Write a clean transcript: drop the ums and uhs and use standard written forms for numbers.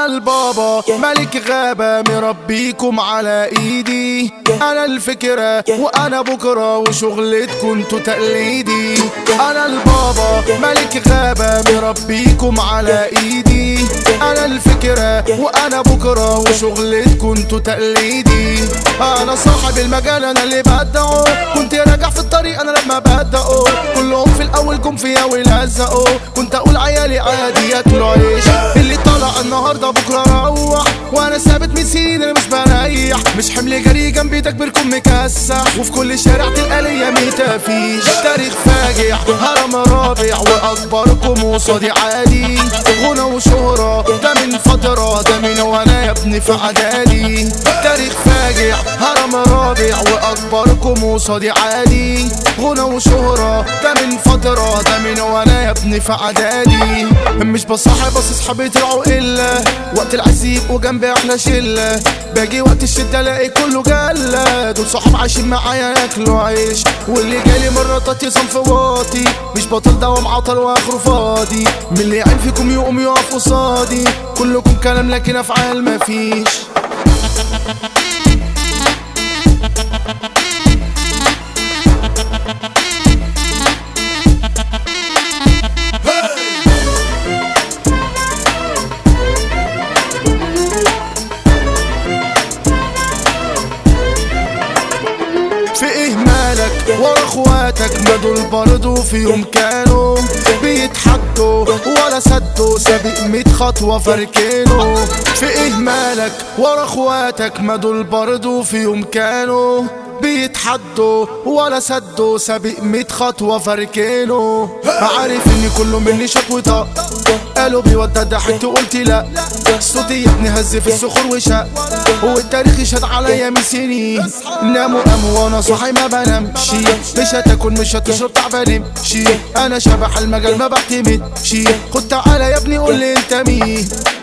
انا البابا ملك غابة مربيكم على ايدي. انا الفكرة وانا بكرة وشغلتكم انتوا تقليدي. انا البابا ملك غابة مربيكم على ايدي. انا الفكرة وانا بكرة وشغلتكم انتوا تقليدي. انا صاحب المجال انا اللي بدعه. كنت راجع في الطريق انا لما بدأه. كلهم في الاول جم فيا ولزقوا. كنت اقول عيالي عادي ياكلوا عيش. اللي طلع النهارده بكره روح. وانا ثابت من سنين انا مش بريح. مش حمل جري جنبي تكبيركم مكسح. وفي كل شارع تلقى ليا متافيش. تاريخ فاجع هرم رابع واكبركم وصادي عادي. غنى وشهرة ده من فترة ده من وانا يا ابني في اعدادي. تاريخ فاجع هرم رابع واكبركم وصادي عادي. غنى وشهرة ده من فترة ده من وانا يا ابني في اعدادي. مش بصاحب بس اصحابي طلعوا الا وقت العزيب وجنبي احلى شله. باجي وقت الشده الاقي كله جله. دول صحاب عايشين معايا ياكلوا عيش. واللي جالي مرة تاتي صنف واطي. مش بطل دوام عطل واخره فاضي. من اللي يعين فيكم يقوم يقف قصادي. كلكم كلام لكن افعال مفيش. في ايه مالك ورا اخواتك؟ ما دول برضو في يوم كانوا بيتحدوا ولا سدوا سابق 100 خطوة فاركينه. في ايه مالك ورا اخواتك؟ ما دول برضو في يوم كانوا بيتحدوا ولا سدوا سابق 100 خطوة فاركينه. عارف اني كله مني شكوى. قالوا بيودع ضحكت وقلت لا. صوتي يا ابني هز في الصخور وشق. والتاريخ يشهد عليا من سنين. ناموا قاموا وانا صاحي ما بنامش. مش هتاكل مش هتشرب تعبان امشي. انا شبح المجال ما بعتمدش. خد تعالى يا ابني قول لي انت مين.